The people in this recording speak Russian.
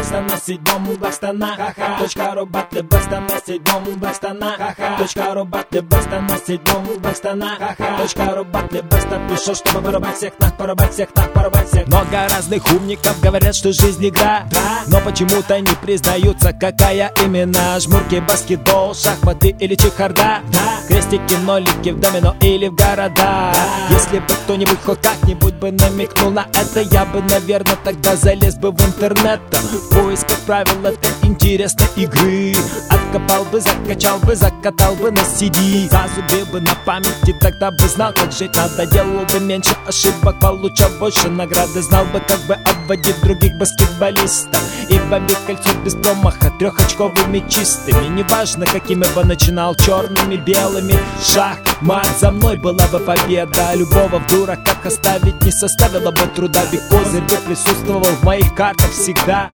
беста на седьмом Blackstana. Точка ру батли беста на седьмом Blackstana. Точка ру батли беста на седьмом Blackstana. Точка ру батли беста пришел, чтобы порубать всех нас, порубать всех нас, порубать всех. Много разных умников говорят, что жизнь игра, но почему-то не признаются, какая именно. Жмурки, баскетбол, шахматы или чехарда, крестики, нолики в домино или в города. Если бы кто-нибудь хоть как-нибудь бы намекнул на это, я бы, наверное, тогда залез бы в интернет в поисках правил этой интересной игры. Откопал бы, закачал бы, закатал бы на CD, зазубил бы на памяти, тогда бы знал, как жить надо. Делал бы меньше ошибок, получал больше награды. Знал бы, как бы обводить других баскетболистов и бомбить кольцо без промаха трехочковыми чистыми. Неважно, какими бы начинал, черными, белыми. Шахмат, за мной была бы победа. Любого в дураках оставить не составило бы труда, ведь козырь бы присутствовал в моих картах всегда.